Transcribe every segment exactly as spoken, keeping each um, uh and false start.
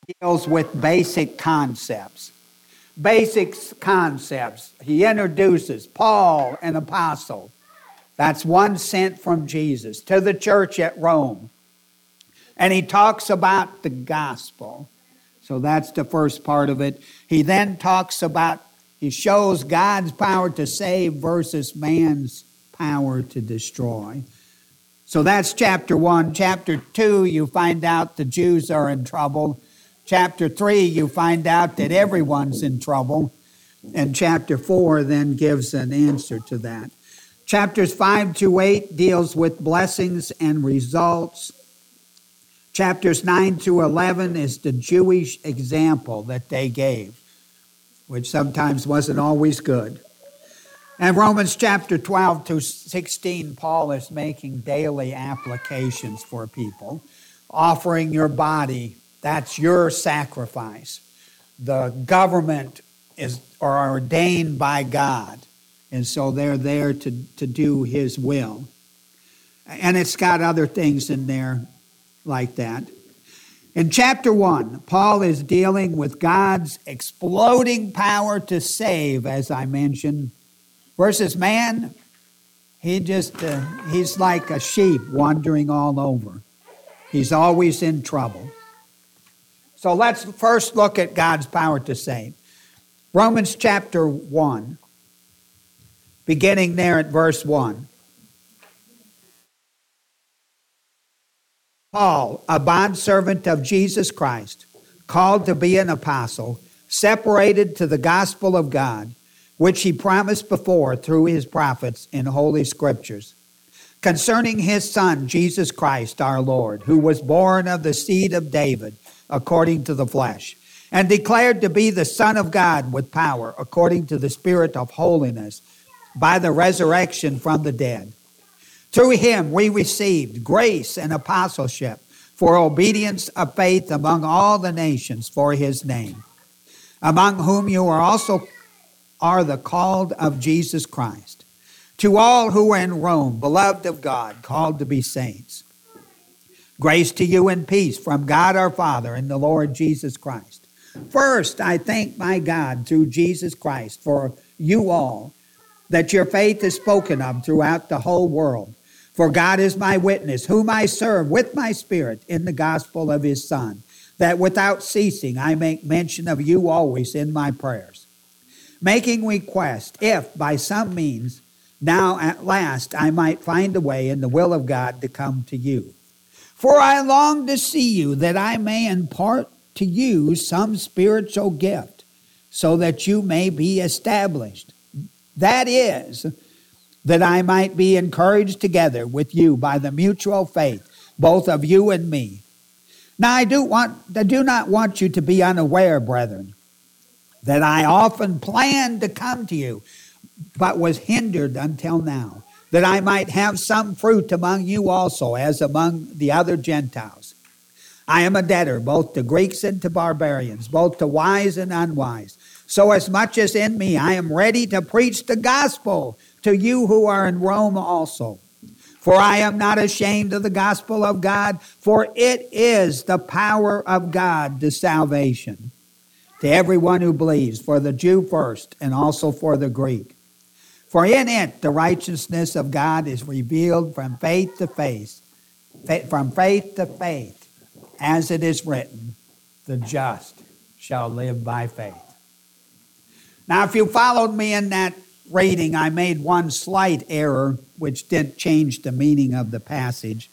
deals with basic concepts. Basic concepts. He introduces Paul, an apostle. That's one sent from Jesus to the church at Rome. And he talks about the gospel. So that's the first part of it. He then talks about, he shows God's power to save versus man's power to destroy. So that's chapter one. Chapter two, you find out the Jews are in trouble. Chapter three, you find out that everyone's in trouble. And chapter four then gives an answer to that. Chapters five to eight deals with blessings and results. Chapters nine to eleven is the Jewish example that they gave, which sometimes wasn't always good. And Romans chapter twelve to sixteen, Paul is making daily applications for people. Offering your body, that's your sacrifice. The government is are ordained by God, and so they're there to, to do his will. And it's got other things in there like that. In chapter one, Paul is dealing with God's exploding power to save, as I mentioned, versus man. He just, uh, he's like a sheep wandering all over. He's always in trouble. So let's first look at God's power to save. Romans chapter one, beginning there at verse one. Paul, a bondservant of Jesus Christ, called to be an apostle, separated to the gospel of God, which he promised before through his prophets in holy scriptures, concerning his Son, Jesus Christ our Lord, who was born of the seed of David, according to the flesh, and declared to be the Son of God with power, according to the Spirit of holiness, by the resurrection from the dead. Through him we received grace and apostleship for obedience of faith among all the nations for his name, among whom you are also are the called of Jesus Christ. To all who are in Rome, beloved of God, called to be saints, grace to you and peace from God our Father and the Lord Jesus Christ. First, I thank my God through Jesus Christ for you all, that your faith is spoken of throughout the whole world. For God is my witness, whom I serve with my spirit in the gospel of his Son, that without ceasing I make mention of you always in my prayers, making request, if by some means now at last I might find a way in the will of God to come to you. For I long to see you, that I may impart to you some spiritual gift, so that you may be established. That is, that I might be encouraged together with you by the mutual faith, both of you and me. Now I do want, I do not want you to be unaware, brethren, that I often planned to come to you, but was hindered until now, that I might have some fruit among you also, as among the other Gentiles. I am a debtor both to Greeks and to barbarians, both to wise and unwise. So as much as in me, I am ready to preach the gospel to you who are in Rome also. For I am not ashamed of the gospel of God, for it is the power of God to salvation, to everyone who believes, for the Jew first, and also for the Greek. For in it the righteousness of God is revealed from faith to faith, from faith to faith, as it is written, the just shall live by faith. Now, if you followed me in that reading, I made one slight error, which didn't change the meaning of the passage.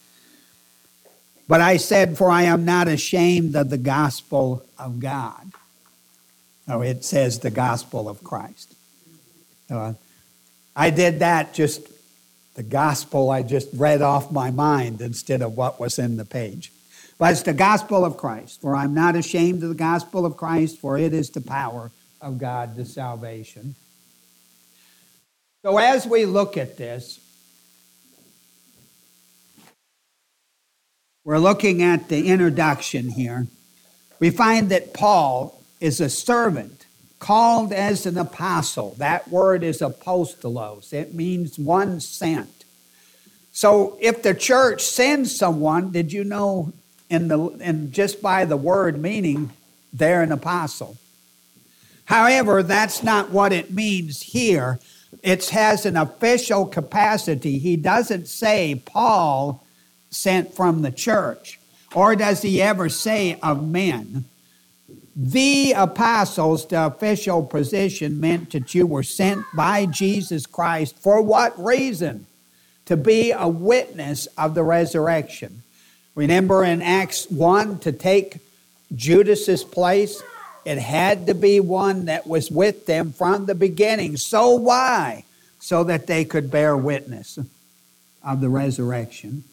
But I said, for I am not ashamed of the gospel of God. No, it says the gospel of Christ. Uh, I did that just, the gospel I just read off my mind instead of what was in the page. But it's the gospel of Christ. For I'm not ashamed of the gospel of Christ, for it is the power of God to salvation. So as we look at this, we're looking at the introduction here. We find that Paul is a servant, called as an apostle. That word is apostolos. It means one sent. So if the church sends someone, did you know, in the in just by the word meaning, they're an apostle. However, that's not what it means here. It has an official capacity. He doesn't say Paul sent from the church, or does he ever say of men. The apostles, the official position, meant that you were sent by Jesus Christ. For what reason? To be a witness of the resurrection. Remember in Acts one, to take Judas's place, it had to be one that was with them from the beginning. So why? So that they could bear witness of the resurrection.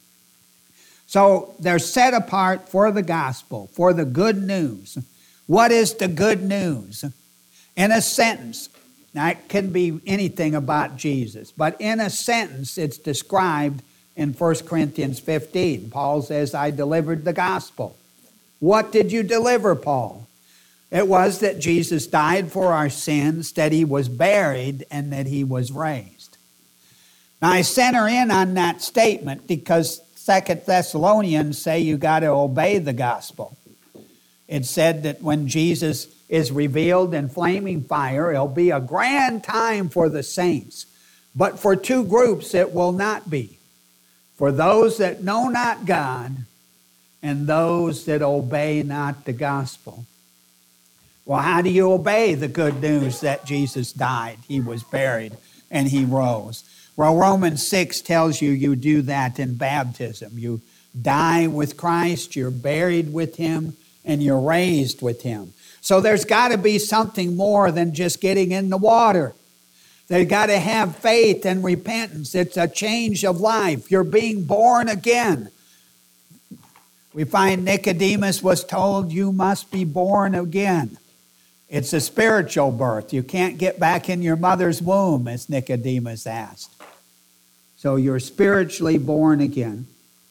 So they're set apart for the gospel, for the good news. What is the good news? In a sentence, now it can be anything about Jesus, but in a sentence it's described in First Corinthians fifteen. Paul says, I delivered the gospel. What did you deliver, Paul? It was that Jesus died for our sins, that he was buried, and that he was raised. Now I center in on that statement because Second Thessalonians say you got to obey the gospel. It said that when Jesus is revealed in flaming fire, it'll be a grand time for the saints. But for two groups it will not be. For those that know not God and those that obey not the gospel. Well, how do you obey the good news that Jesus died, he was buried, and he rose? Well, Romans six tells you you do that in baptism. You die with Christ, you're buried with him, and you're raised with him. So there's got to be something more than just getting in the water. They've got to have faith and repentance. It's a change of life. You're being born again. We find Nicodemus was told you must be born again. It's a spiritual birth. You can't get back in your mother's womb, as Nicodemus asked. So you're spiritually born again.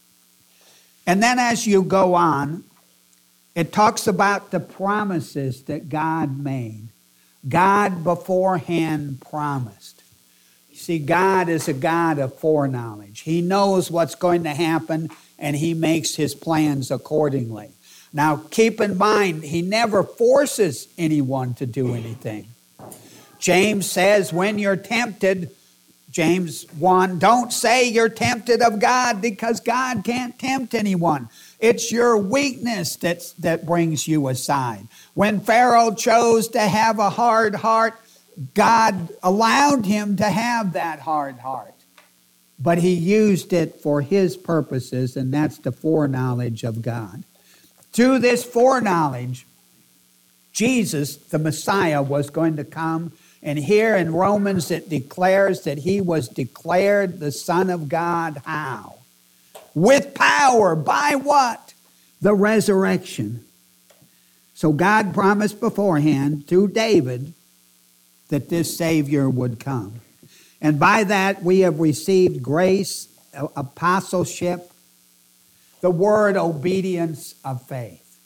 And then as you go on, it talks about the promises that God made. God beforehand promised. You see, God is a God of foreknowledge. He knows what's going to happen, and he makes his plans accordingly. Now, keep in mind, he never forces anyone to do anything. James says, when you're tempted, James one, don't say you're tempted of God, because God can't tempt anyone. It's your weakness that's, that brings you aside. When Pharaoh chose to have a hard heart, God allowed him to have that hard heart. But he used it for his purposes, and that's the foreknowledge of God. Through this foreknowledge, Jesus, the Messiah, was going to come. And here in Romans it declares that he was declared the Son of God. How? With power. By what? The resurrection. So God promised beforehand through David that this Savior would come. And by that we have received grace, apostleship, the word obedience of faith.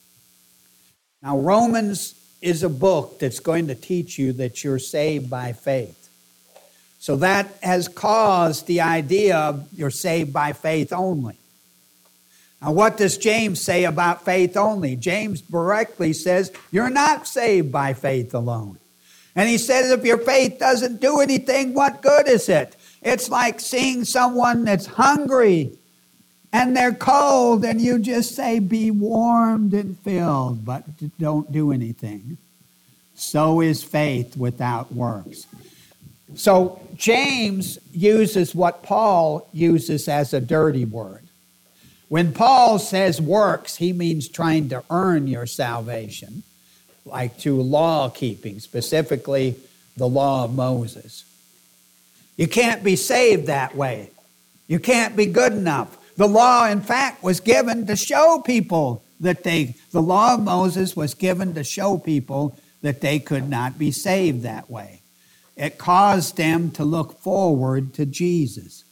Now Romans is a book that's going to teach you that you're saved by faith. So that has caused the idea of you're saved by faith only. Now what does James say about faith only? James directly says you're not saved by faith alone. And he says if your faith doesn't do anything, what good is it? It's like seeing someone that's hungry and they're cold and you just say be warmed and filled, but don't do anything. So is faith without works. So James uses what Paul uses as a dirty word. When Paul says works, he means trying to earn your salvation, like through law keeping, specifically the law of Moses. You can't be saved that way. You can't be good enough. The law, in fact, was given to show people that they, the law of Moses was given to show people that they could not be saved that way. It caused them to look forward to Jesus.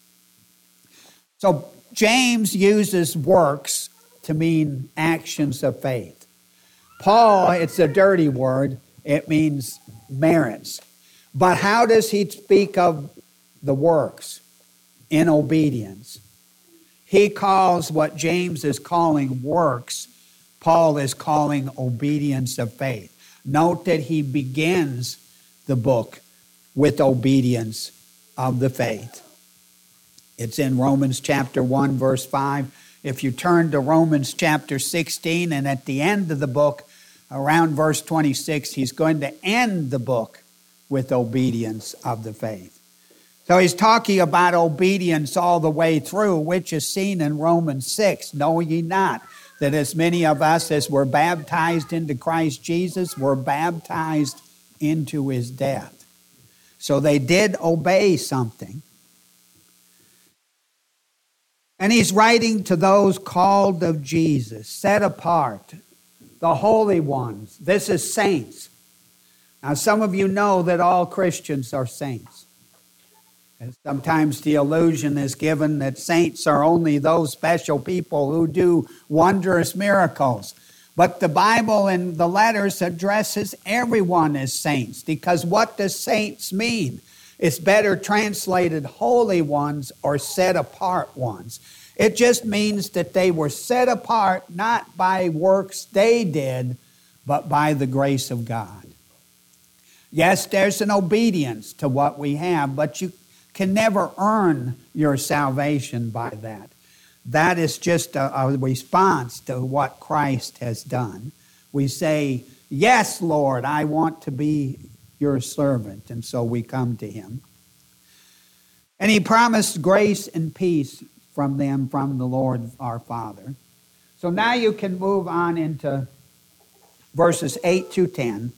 So James uses works to mean actions of faith. Paul, it's a dirty word. It means merits. But how does he speak of the works? In obedience. He calls what James is calling works Paul is calling obedience of faith. Note that he begins the book with obedience of the faith. It's in Romans chapter one, verse five. If you turn to Romans chapter sixteen, and at the end of the book, around verse twenty-six, he's going to end the book with obedience of the faith. So he's talking about obedience all the way through, which is seen in Romans six. Know ye not that as many of us as were baptized into Christ Jesus were baptized into his death? So they did obey something. And he's writing to those called of Jesus, set apart, the holy ones. This is saints. Now, some of you know that all Christians are saints. And sometimes the illusion is given that saints are only those special people who do wondrous miracles. But the Bible and the letters addresses everyone as saints, because what does saints mean? It's better translated holy ones or set apart ones. It just means that they were set apart not by works they did, but by the grace of God. Yes, there's an obedience to what we have, but you can never earn your salvation by that. That is just a, a response to what Christ has done. We say, yes, Lord, I want to be your servant. And so we come to him. And he promised grace and peace from them, from the Lord our Father. So now you can move on into verses eight to ten.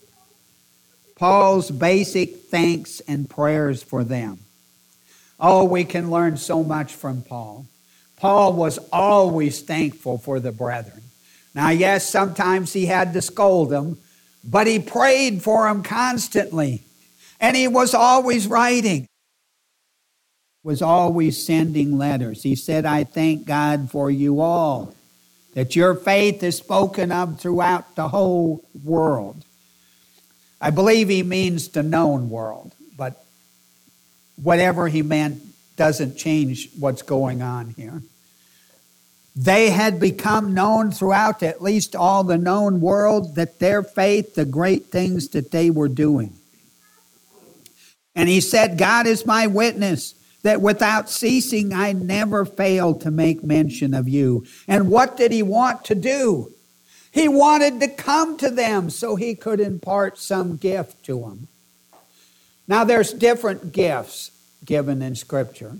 Paul's basic thanks and prayers for them. Oh, we can learn so much from Paul. Paul was always thankful for the brethren. Now, yes, sometimes he had to scold them, but he prayed for them constantly. And he was always writing, was always sending letters. He said, I thank God for you all, that your faith is spoken of throughout the whole world. I believe he means the known world, but whatever he meant doesn't change what's going on here. They had become known throughout at least all the known world, that their faith, the great things that they were doing. And he said, God is my witness, that without ceasing I never failed to make mention of you. And what did he want to do? He wanted to come to them so he could impart some gift to them. Now there's different gifts given in Scripture.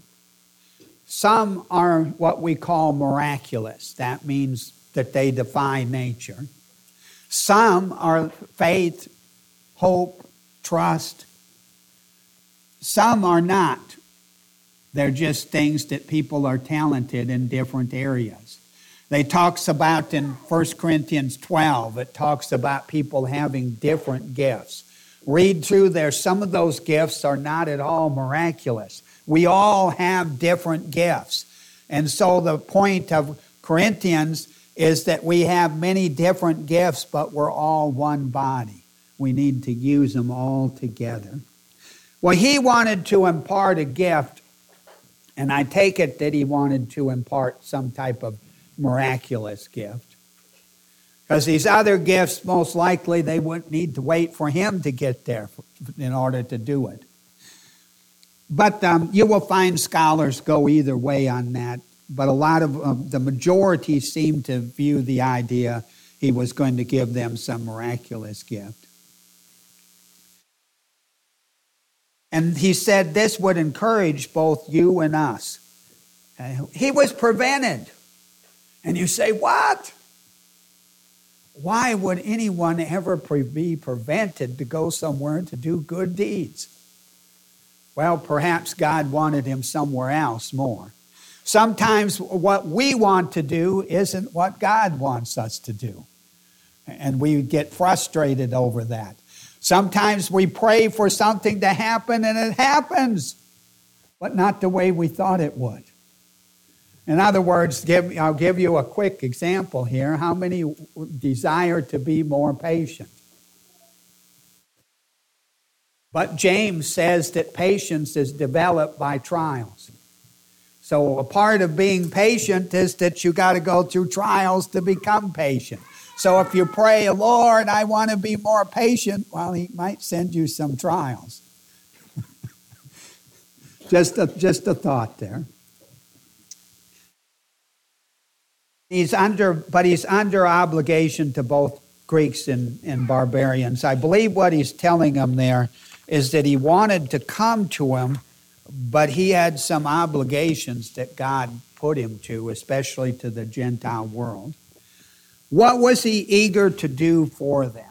Some are what we call miraculous. That means that they defy nature. Some are faith, hope, trust. Some are not. They're just things that people are talented in different areas. They talks about in First Corinthians twelve, it talks about people having different gifts. Read through there, some of those gifts are not at all miraculous. We all have different gifts. And so the point of Corinthians is that we have many different gifts, but we're all one body. We need to use them all together. Well, he wanted to impart a gift, and I take it that he wanted to impart some type of miraculous gift. Because these other gifts, most likely, they wouldn't need to wait for him to get there in order to do it. But um, you will find scholars go either way on that. But a lot of uh, the majority seem to view the idea he was going to give them some miraculous gift. And he said this would encourage both you and us. Uh, he was prevented. And you say, what? Why would anyone ever pre- be prevented to go somewhere to do good deeds? Well, perhaps God wanted him somewhere else more. Sometimes what we want to do isn't what God wants us to do. And we get frustrated over that. Sometimes we pray for something to happen and it happens, but not the way we thought it would. In other words, give, I'll give you a quick example here. How many desire to be more patient? But James says that patience is developed by trials. So a part of being patient is that you got to go through trials to become patient. So if you pray, Lord, I want to be more patient, well, he might send you some trials. just, a, just a thought there. He's under, but he's under obligation to both Greeks and, and barbarians. I believe what he's telling them there is that he wanted to come to him, but he had some obligations that God put him to, especially to the Gentile world. What was he eager to do for them?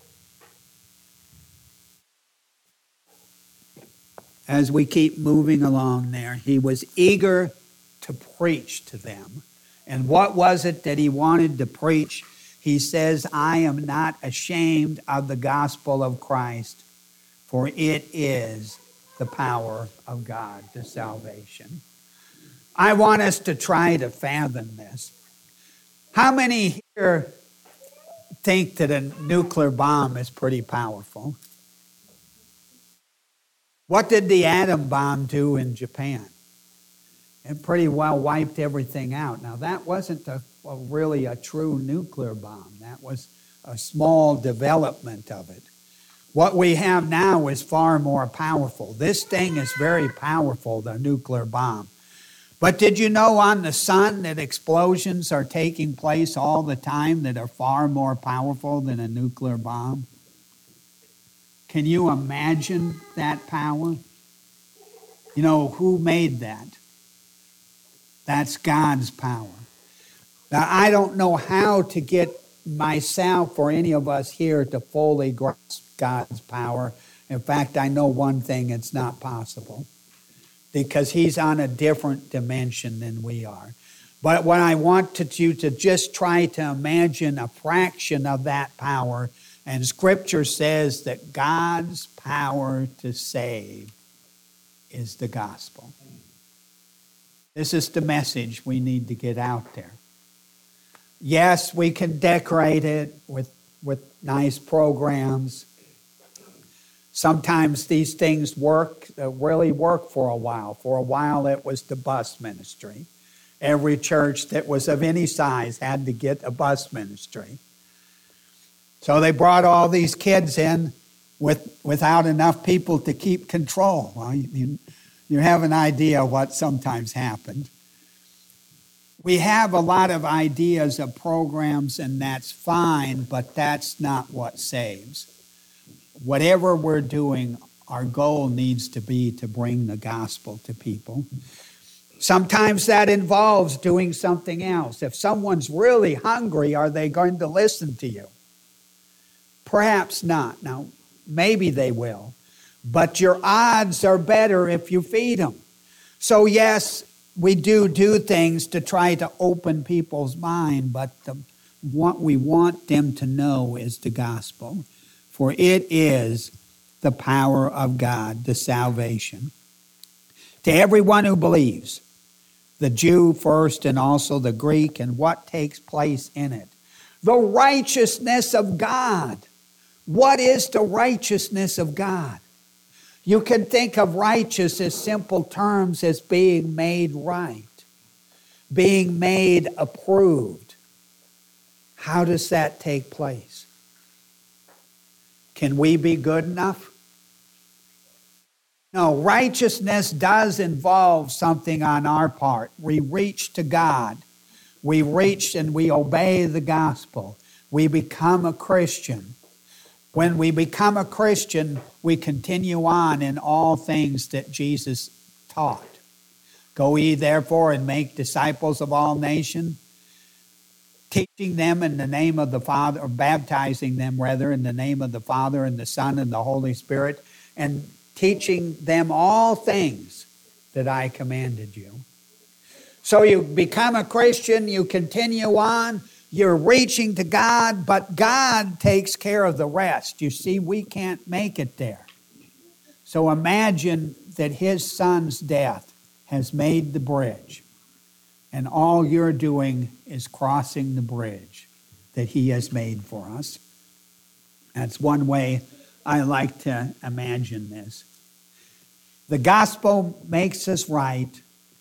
As we keep moving along there, he was eager to preach to them. And what was it that he wanted to preach? He says, I am not ashamed of the gospel of Christ, for it is the power of God to salvation. I want us to try to fathom this. How many here think that a nuclear bomb is pretty powerful? What did the atom bomb do in Japan? It pretty well wiped everything out. Now, that wasn't a, a really a true nuclear bomb. That was a small development of it. What we have now is far more powerful. This thing is very powerful, the nuclear bomb. But did you know on the sun that explosions are taking place all the time that are far more powerful than a nuclear bomb? Can you imagine that power? You know, who made that? That's God's power. Now, I don't know how to get myself or any of us here to fully grasp God's power. In fact, I know one thing, it's not possible, because he's on a different dimension than we are. But what I want to do to just try to imagine a fraction of that power, and Scripture says that God's power to save is the gospel. This is the message we need to get out there. Yes, we can decorate it with, with nice programs. Sometimes these things work, uh, really work for a while. For a while, it was the bus ministry. Every church that was of any size had to get a bus ministry. So they brought all these kids in with, without enough people to keep control. Well, you, you have an idea what sometimes happened. We have a lot of ideas of programs, and that's fine, but that's not what saves. Whatever we're doing, our goal needs to be to bring the gospel to people. Sometimes that involves doing something else. If someone's really hungry, are they going to listen to you? Perhaps not. Now, maybe they will. But your odds are better if you feed them. So yes, we do do things to try to open people's mind, but the, what we want them to know is the gospel. For it is the power of God, the salvation. To everyone who believes, the Jew first and also the Greek, and what takes place in it. The righteousness of God. What is the righteousness of God? You can think of righteous as simple terms as being made right, being made approved. How does that take place? Can we be good enough? No, righteousness does involve something on our part. We reach to God. We reach and we obey the gospel. We become a Christian. When we become a Christian, we continue on in all things that Jesus taught. Go ye therefore and make disciples of all nations, teaching them in the name of the Father, or baptizing them rather in the name of the Father and the Son and the Holy Spirit, and teaching them all things that I commanded you. So you become a Christian, you continue on, you're reaching to God, but God takes care of the rest. You see, we can't make it there. So imagine that his son's death has made the bridge, and all you're doing is crossing the bridge that he has made for us. That's one way I like to imagine this. The gospel makes us right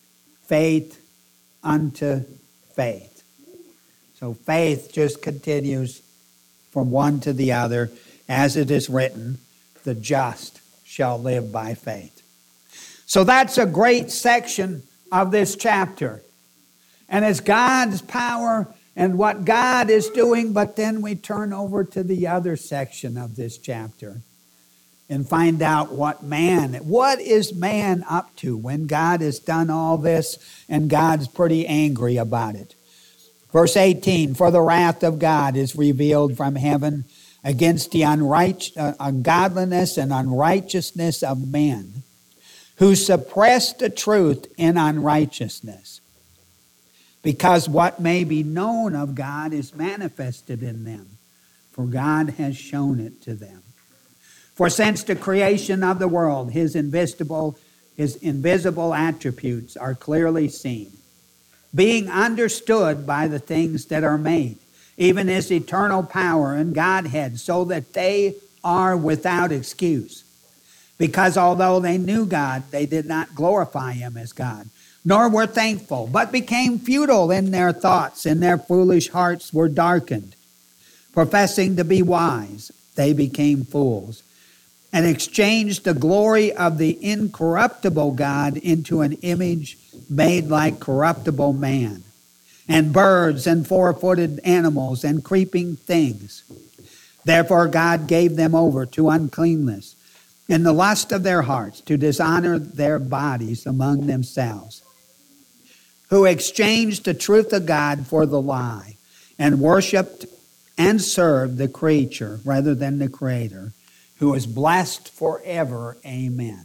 faith unto faith. So faith just continues from one to the other, as it is written, the just shall live by faith. So that's a great section of this chapter. And it's God's power and what God is doing, but then we turn over to the other section of this chapter and find out what man, what is man up to when God has done all this and God's pretty angry about it. Verse eighteen, for the wrath of God is revealed from heaven against the unright, uh, ungodliness and unrighteousness of men, who suppress the truth in unrighteousness, because what may be known of God is manifested in them, for God has shown it to them. For since the creation of the world, his invisible, his invisible attributes are clearly seen, being understood by the things that are made, even his eternal power and Godhead, so that they are without excuse. Because although they knew God, they did not glorify him as God, nor were thankful, but became futile in their thoughts, and their foolish hearts were darkened. Professing to be wise, they became fools, and exchanged the glory of the incorruptible God into an image made like corruptible man, and birds and four-footed animals and creeping things. Therefore God gave them over to uncleanness in the lust of their hearts, to dishonor their bodies among themselves, who exchanged the truth of God for the lie, and worshipped and served the creature rather than the Creator, who is blessed forever. Amen.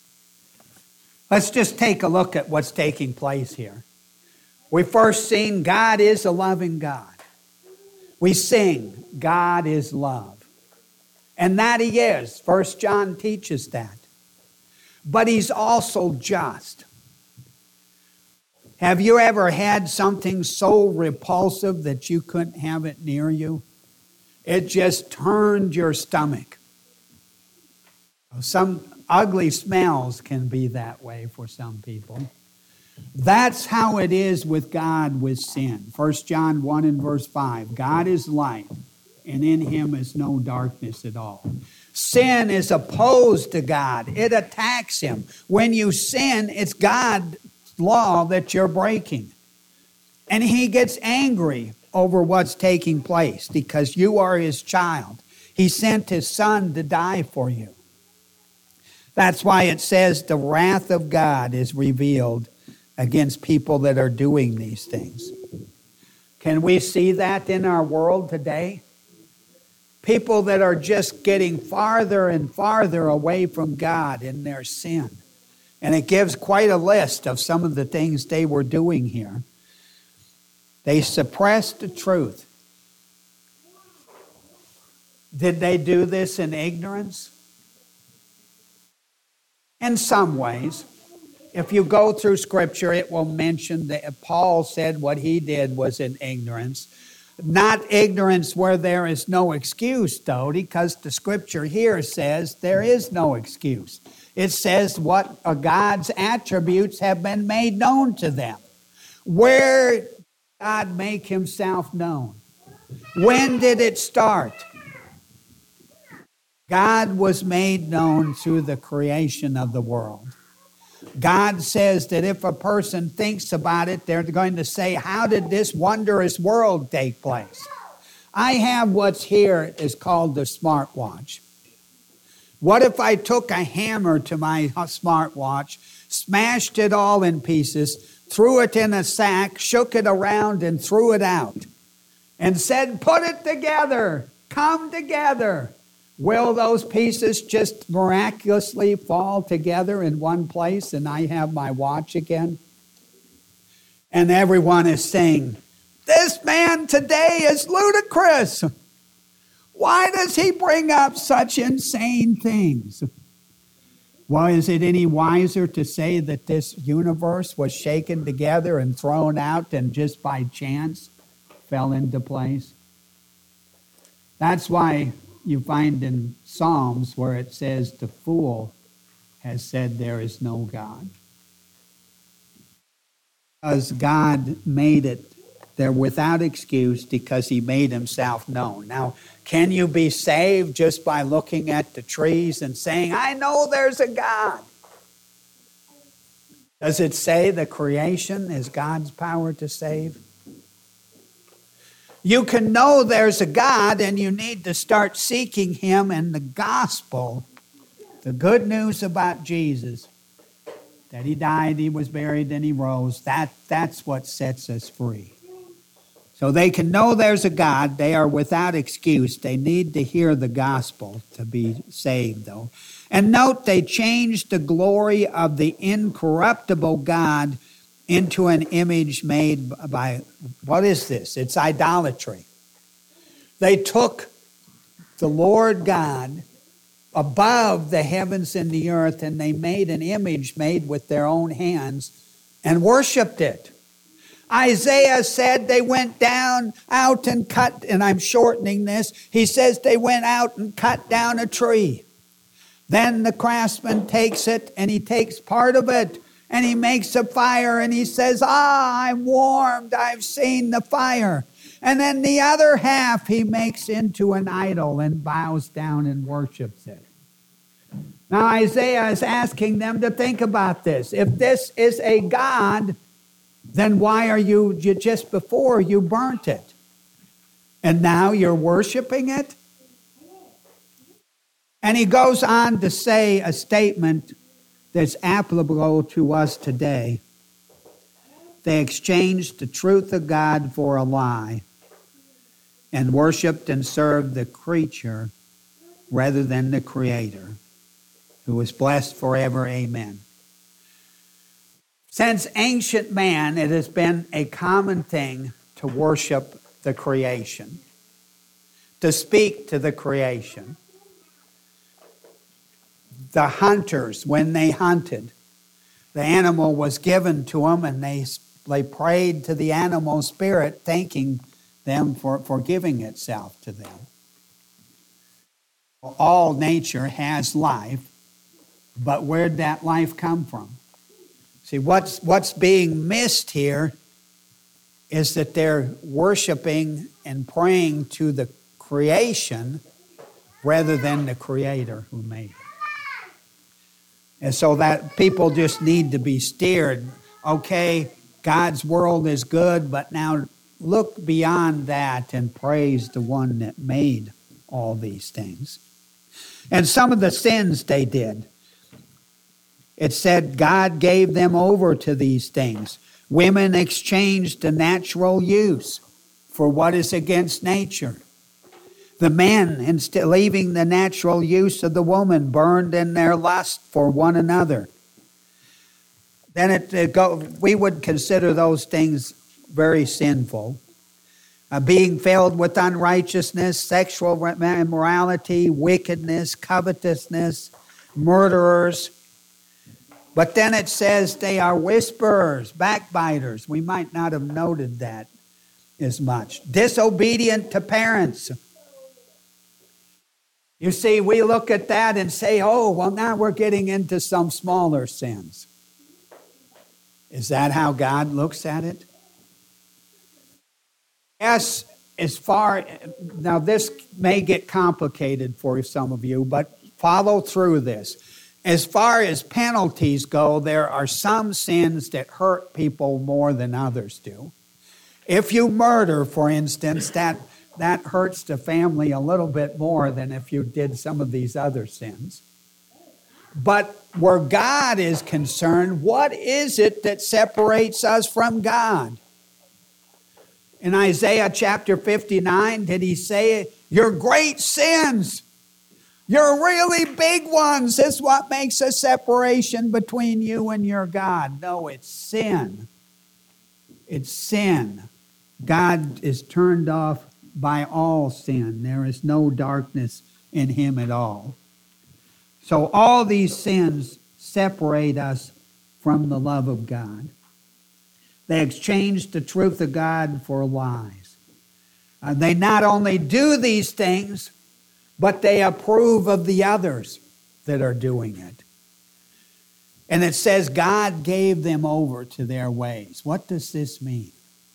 Let's just take a look at what's taking place here. We first seen God is a loving God. We sing God is love. And that he is. First John teaches that. But he's also just. Have you ever had something so repulsive that you couldn't have it near you? It just turned your stomach. Some ugly smells can be that way for some people. That's how it is with God with sin. First John one and verse five. God is light, and in him is no darkness at all. Sin is opposed to God. It attacks him. When you sin, it's God's law that you're breaking. And he gets angry over what's taking place because you are his child. He sent his son to die for you. That's why it says the wrath of God is revealed against people that are doing these things. Can we see that in our world today? People that are just getting farther and farther away from God in their sin. And it gives quite a list of some of the things they were doing here. They suppressed the truth. Did they do this in ignorance? In some ways. If you go through Scripture, it will mention that Paul said what he did was in ignorance. Not ignorance where there is no excuse, though, because the Scripture here says there is no excuse. It says what God's attributes have been made known to them. Where did God make himself known? When did it start? God was made known through the creation of the world. God says that if a person thinks about it, they're going to say, how did this wondrous world take place? I have what's here is called the smartwatch. What if I took a hammer to my smartwatch, smashed it all in pieces, threw it in a sack, shook it around and threw it out, and said, put it together, come together? Will those pieces just miraculously fall together in one place and I have my watch again? And everyone is saying, this man today is ludicrous. Why does he bring up such insane things? Well, is it any wiser to say that this universe was shaken together and thrown out and just by chance fell into place? That's why you find in Psalms where it says the fool has said there is no God. Because God made it, they're without excuse because he made himself known. Now, can you be saved just by looking at the trees and saying, I know there's a God? Does it say the creation is God's power to save? You can know there's a God, and you need to start seeking him in the gospel, the good news about Jesus, that he died, he was buried, and he rose. That, that's what sets us free. So they can know there's a God. They are without excuse. They need to hear the gospel to be saved, though. And note, they changed the glory of the incorruptible God into an image made by, what is this? It's idolatry. They took the Lord God above the heavens and the earth, and they made an image made with their own hands and worshiped it. Isaiah said they went down out and cut, and I'm shortening this, he says they went out and cut down a tree. Then the craftsman takes it, and he takes part of it, and he makes a fire, and he says, ah, I'm warmed, I've seen the fire. And then the other half he makes into an idol and bows down and worships it. Now Isaiah is asking them to think about this. If this is a God, then why are you, you just before you burnt it? And now you're worshiping it? And he goes on to say a statement that's applicable to us today. They exchanged the truth of God for a lie and worshiped and served the creature rather than the Creator, who is blessed forever. Amen. Since ancient man, it has been a common thing to worship the creation, to speak to the creation. The hunters, when they hunted, the animal was given to them, and they, they prayed to the animal spirit, thanking them for, for giving itself to them. All nature has life, but where'd that life come from? See, what's, what's being missed here is that they're worshiping and praying to the creation rather than the Creator who made it. And so that people just need to be steered. Okay, God's world is good, but now look beyond that and praise the one that made all these things. And some of the sins they did. It said God gave them over to these things. Women exchanged the natural use for what is against nature. The men, instead leaving the natural use of the woman, burned in their lust for one another. Then it, it go, we would consider those things very sinful. Uh, being filled with unrighteousness, sexual immorality, wickedness, covetousness, murderers. But then it says they are whisperers, backbiters. We might not have noted that as much. Disobedient to parents. You see, we look at that and say, oh, well, now we're getting into some smaller sins. Is that how God looks at it? Yes, as far, now this may get complicated for some of you, but follow through this. As far as penalties go, there are some sins that hurt people more than others do. If you murder, for instance, that that hurts the family a little bit more than if you did some of these other sins. But where God is concerned, what is it that separates us from God? In Isaiah chapter fifty-nine, did he say, your great sins, your really big ones, is what makes a separation between you and your God? No, it's sin. It's sin. God is turned off by all sin. There is no darkness in him at all. So all these sins separate us from the love of God. They exchanged the truth of God for lies. Uh, they not only do these things, but they approve of the others that are doing it. And it says God gave them over to their ways. What does this mean?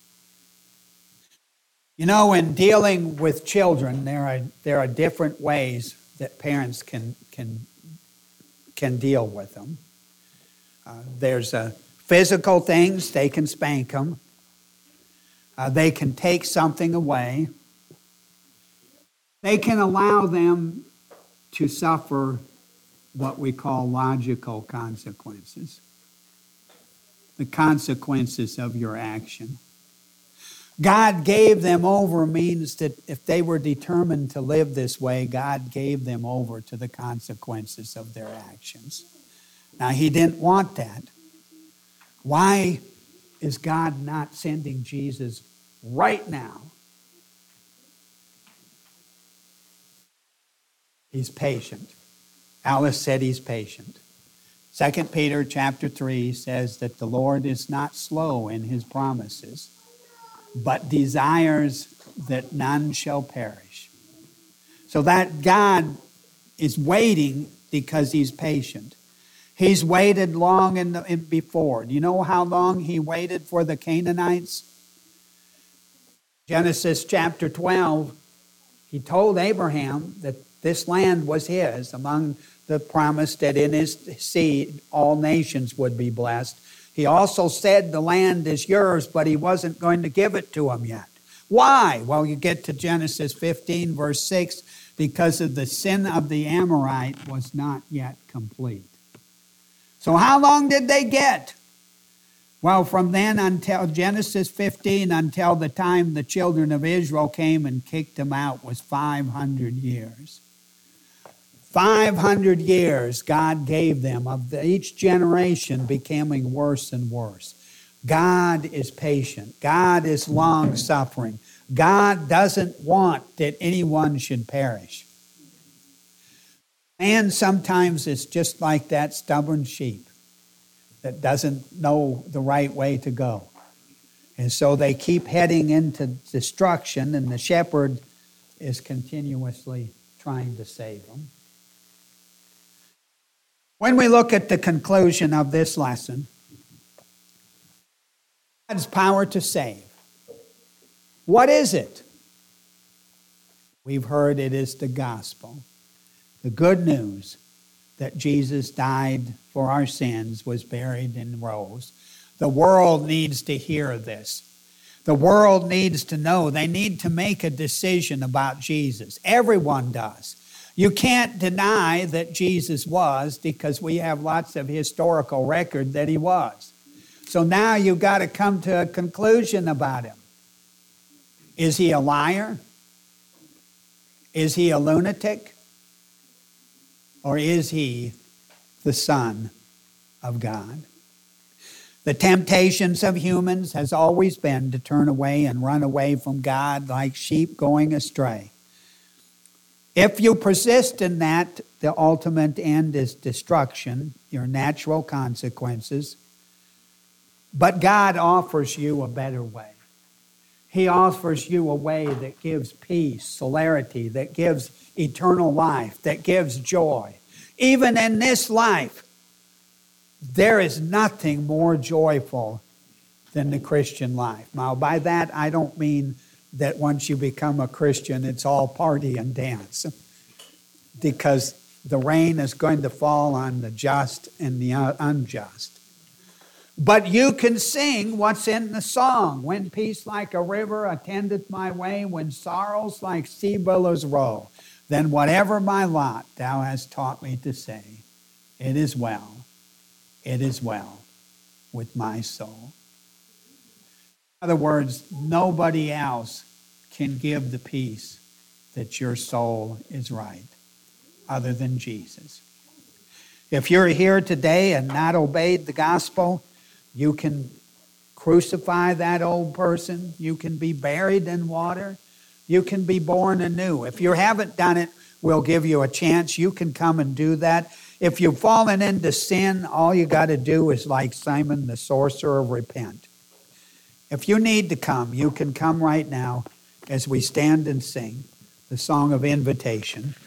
You know, in dealing with children, there are there are different ways that parents can can can deal with them. Uh, there's uh, physical things; they can spank them. Uh, they can take something away. They can allow them to suffer what we call logical consequences, the consequences of your action. God gave them over means that if they were determined to live this way, God gave them over to the consequences of their actions. Now, He didn't want that. Why is God not sending Jesus right now? He's patient. Alice said He's patient. Second Peter chapter three says that the Lord is not slow in His promises, but desires that none shall perish. So that God is waiting because He's patient. He's waited long in the, in before. Do you know how long He waited for the Canaanites? Genesis chapter twelve, He told Abraham that this land was his, among the promise that in his seed all nations would be blessed. He also said the land is yours, but He wasn't going to give it to him yet. Why? Well, you get to Genesis fifteen, verse six, because of the sin of the Amorite was not yet complete. So how long did they get? Well, from then until Genesis fifteen, until the time the children of Israel came and kicked them out, was five hundred years. five hundred years God gave them of the, each generation becoming worse and worse. God is patient. God is long-suffering. God doesn't want that anyone should perish. Man sometimes is just like that stubborn sheep that doesn't know the right way to go. And so they keep heading into destruction, and the shepherd is continuously trying to save them. When we look at the conclusion of this lesson, God's power to save. What is it? We've heard it is the gospel. The good news that Jesus died for our sins, was buried, and rose. The world needs to hear this. The world needs to know. They need to make a decision about Jesus. Everyone does. You can't deny that Jesus was, because we have lots of historical record that He was. So now you've got to come to a conclusion about Him. Is He a liar? Is He a lunatic? Or is He the Son of God? The temptations of humans has always been to turn away and run away from God like sheep going astray. If you persist in that, the ultimate end is destruction, your natural consequences. But God offers you a better way. He offers you a way that gives peace, celerity, that gives eternal life, that gives joy. Even in this life, there is nothing more joyful than the Christian life. Now, by that, I don't mean that once you become a Christian, it's all party and dance, because the rain is going to fall on the just and the unjust. But you can sing what's in the song. When peace like a river attendeth my way, when sorrows like sea billows roll, then whatever my lot thou hast taught me to say, it is well, it is well with my soul. In other words, nobody else can give the peace that your soul is right other than Jesus. If you're here today and not obeyed the gospel, you can crucify that old person. You can be buried in water. You can be born anew. If you haven't done it, we'll give you a chance. You can come and do that. If you've fallen into sin, all you got to do is, like Simon the sorcerer, repent. If you need to come, you can come right now as we stand and sing the song of invitation.